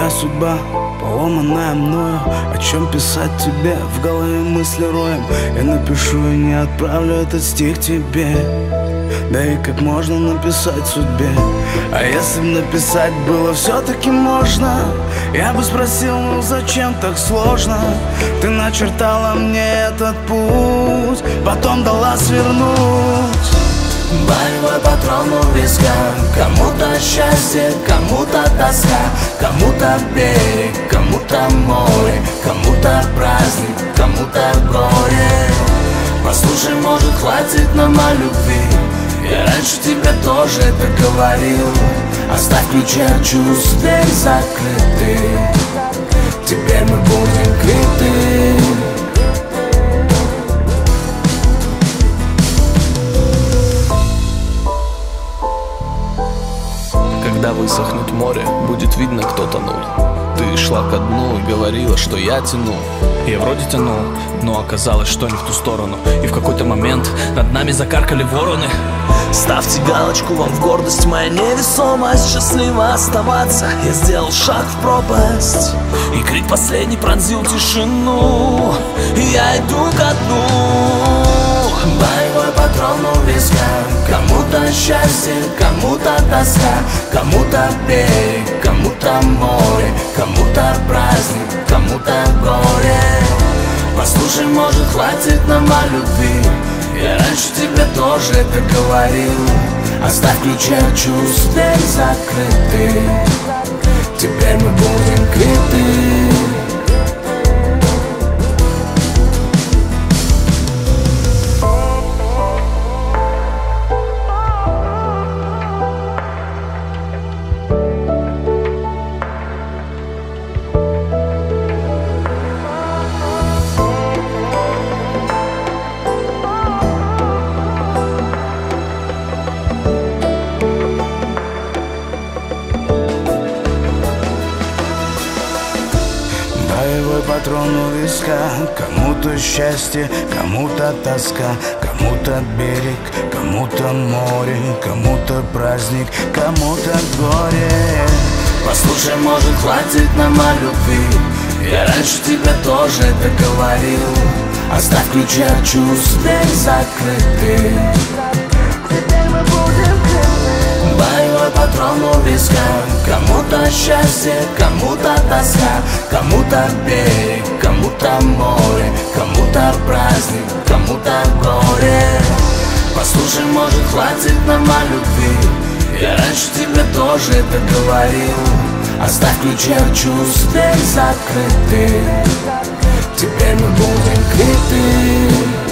моя судьба, поломанная мною. О чем писать тебе, в голове мысли роем. Я напишу и не отправлю этот стих тебе. Да и как можно написать судьбе? А если б написать было все-таки можно, я бы спросил, ну зачем так сложно? Ты начертала мне этот путь, потом дала свернуть. Болевой патрон у виска. Кому-то счастье, кому-то тоска, кому-то берег, кому-то море, кому-то праздник, кому-то горе. Послушай, может, хватит нам о любви. Я раньше тебе тоже это говорил. Оставь ключи от чувств, дверь закрыты. Теперь мы будем квиты. Когда высохнет море, будет видно, кто тонул. Ты шла ко дну и говорила, что я тяну. Я вроде тянул, но оказалось, что не в ту сторону. И в какой-то момент над нами закаркали вороны. Ставьте галочку, вам в гордость моя невесомость. Счастливо оставаться, я сделал шаг в пропасть. И крик последний пронзил тишину. И я иду ко дну. Боевой патрон у виска. Кому-то счастье, кому-то тоска, кому-то берег, кому-то море, кому-то праздник, кому-то горе. Послушай, может, хватит нам о любви. Я раньше тебе тоже это говорил. Оставь ключи от чувств, дверь закрыты. Теперь мы будем квиты. Боевой патрон у виска. Кому-то счастье, кому-то тоска, кому-то берег, кому-то море, кому-то праздник, кому-то горе. Послушай, может, хватит нам о любви. Я раньше тебе тоже это говорил. Оставь ключи от чувств, дверь закрыты. Боевой патрон у виска. Кому-то счастье, кому-то тоска, кому-то берег, кому-то море, кому-то праздник, кому-то горе. Послушай, может, хватит нам о любви. Я раньше тебе тоже это говорил. Оставь ключи от чувств, дверь закрыты. Теперь мы будем квиты.